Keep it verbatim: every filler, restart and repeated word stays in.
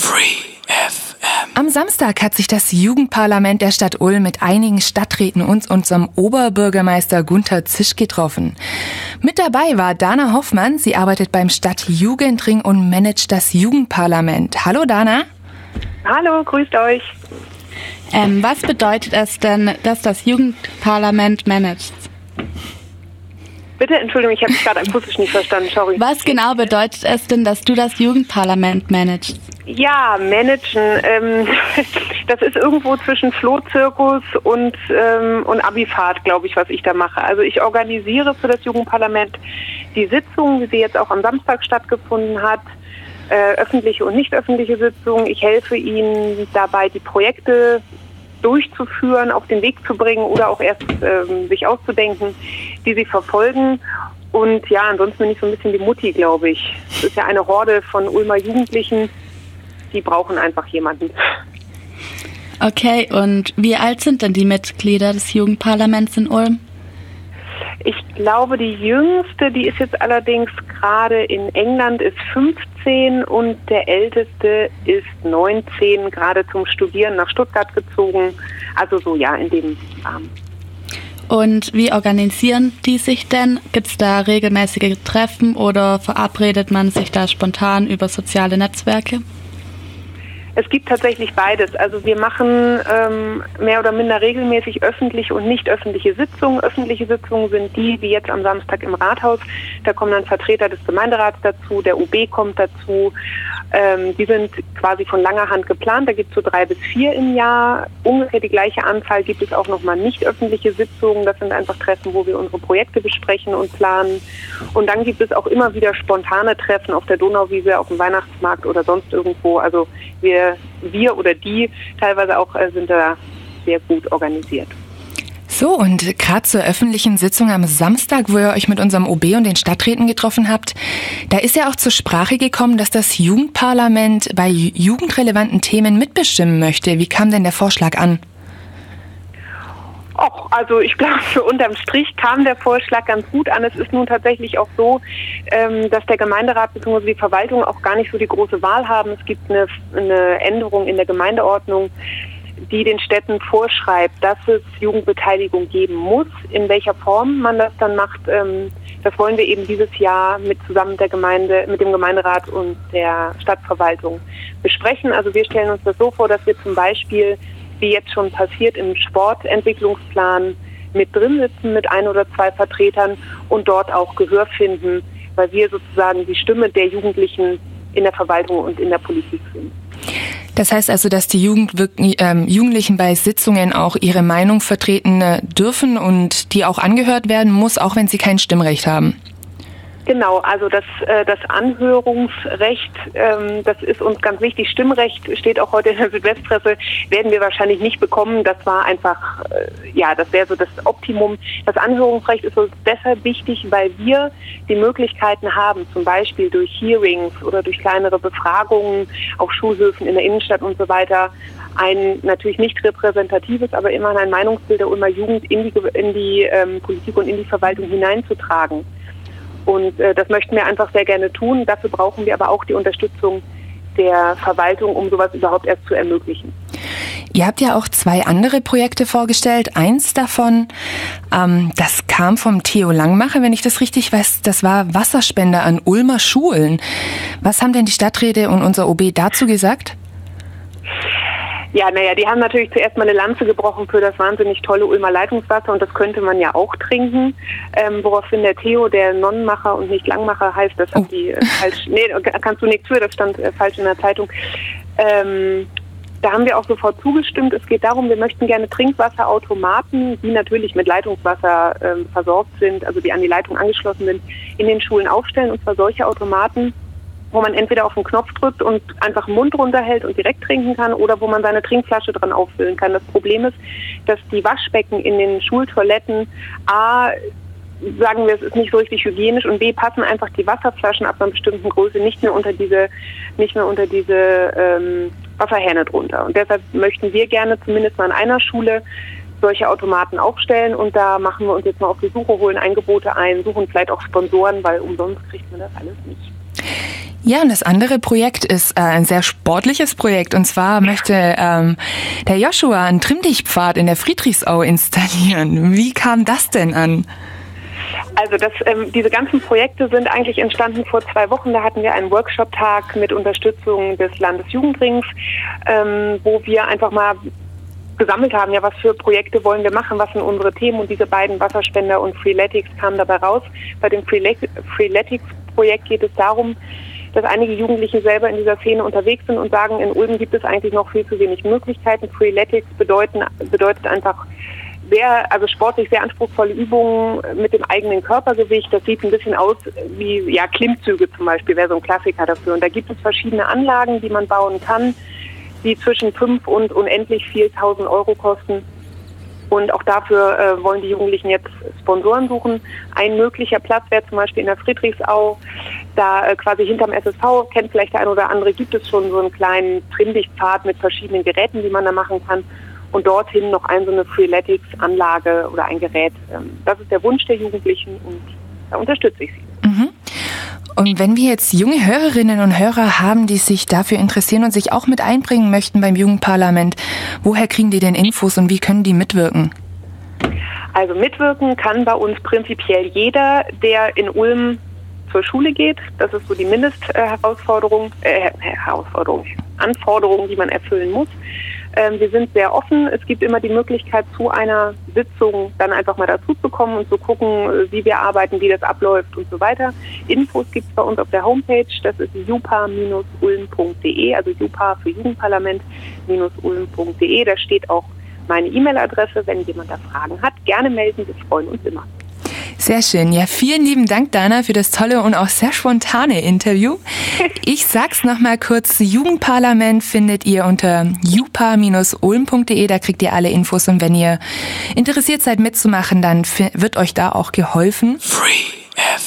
Free F M. Am Samstag hat sich das Jugendparlament der Stadt Ulm mit einigen Stadträten und unserem Oberbürgermeister Gunther Zisch getroffen. Mit dabei war Dana Hoffmann. Sie arbeitet beim Stadtjugendring und managt das Jugendparlament. Hallo Dana. Hallo, grüßt euch. Ähm, was bedeutet es denn, dass das Jugendparlament managt? Bitte, Entschuldigung, ich habe dich gerade akustisch nicht verstanden, sorry. Was genau bedeutet es denn, dass du das Jugendparlament managst? Ja, managen, ähm, das ist irgendwo zwischen Flohzirkus und, ähm, und Abifahrt, glaube ich, was ich da mache. Also ich organisiere für das Jugendparlament die Sitzung, wie sie jetzt auch am Samstag stattgefunden hat, äh, öffentliche und nicht öffentliche Sitzungen. Ich helfe ihnen dabei, die Projekte durchzuführen, auf den Weg zu bringen oder auch erst ähm, sich auszudenken, die sie verfolgen. Und ja, ansonsten bin ich so ein bisschen die Mutti, glaube ich. Es ist ja eine Horde von Ulmer Jugendlichen, die brauchen einfach jemanden. Okay, und wie alt sind denn die Mitglieder des Jugendparlaments in Ulm? Ich glaube, die jüngste, die ist jetzt allerdings gerade in England, ist fünfzehn und der älteste ist neunzehn, gerade zum Studieren nach Stuttgart gezogen. Also so, ja, in dem Rahmen. Und wie organisieren die sich denn? Gibt es da regelmäßige Treffen oder verabredet man sich da spontan über soziale Netzwerke? Es gibt tatsächlich beides. Also wir machen ähm, mehr oder minder regelmäßig öffentliche und nicht öffentliche Sitzungen. Öffentliche Sitzungen sind die, wie jetzt am Samstag im Rathaus. Da kommen dann Vertreter des Gemeinderats dazu, der U B kommt dazu. Ähm, die sind quasi von langer Hand geplant. Da gibt es so drei bis vier im Jahr. Ungefähr die gleiche Anzahl gibt es auch nochmal nicht öffentliche Sitzungen. Das sind einfach Treffen, wo wir unsere Projekte besprechen und planen. Und dann gibt es auch immer wieder spontane Treffen auf der Donauwiese, auf dem Weihnachtsmarkt oder sonst irgendwo. Also wir Wir oder die teilweise auch äh, sind da sehr gut organisiert. So, und gerade zur öffentlichen Sitzung am Samstag, wo ihr euch mit unserem O B und den Stadträten getroffen habt, da ist ja auch zur Sprache gekommen, dass das Jugendparlament bei jugendrelevanten Themen mitbestimmen möchte. Wie kam denn der Vorschlag an? Och, also ich glaube, für unterm Strich kam der Vorschlag ganz gut an. Es ist nun tatsächlich auch so, ähm, dass der Gemeinderat bzw. die Verwaltung auch gar nicht so die große Wahl haben. Es gibt eine, eine Änderung in der Gemeindeordnung, die den Städten vorschreibt, dass es Jugendbeteiligung geben muss. In welcher Form man das dann macht, ähm, das wollen wir eben dieses Jahr mit zusammen mit der Gemeinde, mit dem Gemeinderat und der Stadtverwaltung besprechen. Also wir stellen uns das so vor, dass wir zum Beispiel, wie jetzt schon passiert, im Sportentwicklungsplan mit drin sitzen mit ein oder zwei Vertretern und dort auch Gehör finden, weil wir sozusagen die Stimme der Jugendlichen in der Verwaltung und in der Politik sind. Das heißt also, dass die Jugend, ähm, Jugendlichen bei Sitzungen auch ihre Meinung vertreten äh, dürfen und die auch angehört werden muss, auch wenn sie kein Stimmrecht haben. Genau, also das, äh, das Anhörungsrecht, ähm, das ist uns ganz wichtig. Stimmrecht steht auch heute in der Südwestpresse, werden wir wahrscheinlich nicht bekommen. Das war einfach, äh, ja, das wäre so das Optimum. Das Anhörungsrecht ist uns deshalb wichtig, weil wir die Möglichkeiten haben, zum Beispiel durch Hearings oder durch kleinere Befragungen auf Schulhöfen in der Innenstadt und so weiter, ein natürlich nicht repräsentatives, aber immerhin ein Meinungsbild der Ulmer Jugend in die, in die ähm, Politik und in die Verwaltung hineinzutragen. Und äh, das möchten wir einfach sehr gerne tun. Dafür brauchen wir aber auch die Unterstützung der Verwaltung, um sowas überhaupt erst zu ermöglichen. Ihr habt ja auch zwei andere Projekte vorgestellt. Eins davon, ähm, das kam vom Theo Langmacher, wenn ich das richtig weiß, das war Wasserspender an Ulmer Schulen. Was haben denn die Stadträte und unser O B dazu gesagt? Ja, naja, die haben natürlich zuerst mal eine Lanze gebrochen für das wahnsinnig tolle Ulmer Leitungswasser und das könnte man ja auch trinken. Ähm, woraufhin der Theo, der Nonnenmacher und nicht Langmacher heißt, das hat oh. die äh, falsch, nee, kannst du nichts für, das stand äh, falsch in der Zeitung. Ähm, da haben wir auch sofort zugestimmt. Es geht darum, wir möchten gerne Trinkwasserautomaten, die natürlich mit Leitungswasser ähm, versorgt sind, also die an die Leitung angeschlossen sind, in den Schulen aufstellen, und zwar solche Automaten, wo man entweder auf den Knopf drückt und einfach den Mund runterhält und direkt trinken kann oder wo man seine Trinkflasche dran auffüllen kann. Das Problem ist, dass die Waschbecken in den Schultoiletten A, sagen wir, es ist nicht so richtig hygienisch, und B, passen einfach die Wasserflaschen ab einer bestimmten Größe nicht mehr unter diese, nicht mehr unter diese ähm, Wasserhähne drunter. Und deshalb möchten wir gerne zumindest mal an einer Schule solche Automaten aufstellen, und da machen wir uns jetzt mal auf die Suche, holen Angebote ein, suchen vielleicht auch Sponsoren, weil umsonst kriegt man das alles nicht. Ja, und das andere Projekt ist äh, ein sehr sportliches Projekt. Und zwar möchte ähm, der Joshua einen Trimm-Dich-Pfad in der Friedrichsau installieren. Wie kam das denn an? Also das, ähm, diese ganzen Projekte sind eigentlich entstanden vor zwei Wochen. Da hatten wir einen Workshop-Tag mit Unterstützung des Landesjugendrings, ähm, wo wir einfach mal gesammelt haben, ja, was für Projekte wollen wir machen, was sind unsere Themen, und diese beiden Wasserspender und Freeletics kamen dabei raus. Bei dem Freeletics-Projekt geht es darum, dass einige Jugendliche selber in dieser Szene unterwegs sind und sagen, in Ulm gibt es eigentlich noch viel zu wenig Möglichkeiten. Freeletics bedeuten, bedeutet einfach sehr, also sportlich sehr anspruchsvolle Übungen mit dem eigenen Körpergewicht. Das sieht ein bisschen aus wie, ja, Klimmzüge zum Beispiel, wäre so ein Klassiker dafür. Und da gibt es verschiedene Anlagen, die man bauen kann, die zwischen fünf und unendlich viertausend Euro kosten. Und auch dafür äh, wollen die Jugendlichen jetzt Sponsoren suchen. Ein möglicher Platz wäre zum Beispiel in der Friedrichsau, da äh, quasi hinterm S S V, kennt vielleicht der eine oder andere, gibt es schon so einen kleinen Trimm-Dich-Pfad mit verschiedenen Geräten, die man da machen kann. Und dorthin noch ein so eine Freeletics-Anlage oder ein Gerät. Ähm, das ist der Wunsch der Jugendlichen und da unterstütze ich sie. Mhm. Und wenn wir jetzt junge Hörerinnen und Hörer haben, die sich dafür interessieren und sich auch mit einbringen möchten beim Jugendparlament, woher kriegen die denn Infos und wie können die mitwirken? Also mitwirken kann bei uns prinzipiell jeder, der in Ulm zur Schule geht. Das ist so die Mindestherausforderung, äh, Herausforderung, Anforderung, die man erfüllen muss. Ähm, wir sind sehr offen. Es gibt immer die Möglichkeit, zu einer Sitzung dann einfach mal dazu zu kommen und zu gucken, wie wir arbeiten, wie das abläuft und so weiter. Infos gibt es bei uns auf der Homepage. Das ist jupa Bindestrich ulm Punkt de, also Jupa für Jugendparlament ulm Punkt de. Da steht auch meine E-Mail-Adresse. Wenn jemand da Fragen hat, gerne melden. Wir freuen uns immer. Sehr schön. Ja, vielen lieben Dank, Dana, für das tolle und auch sehr spontane Interview. Ich sag's nochmal kurz. Jugendparlament findet ihr unter jupa Bindestrich ulm Punkt de. Da kriegt ihr alle Infos. Und wenn ihr interessiert seid mitzumachen, dann wird euch da auch geholfen. Free F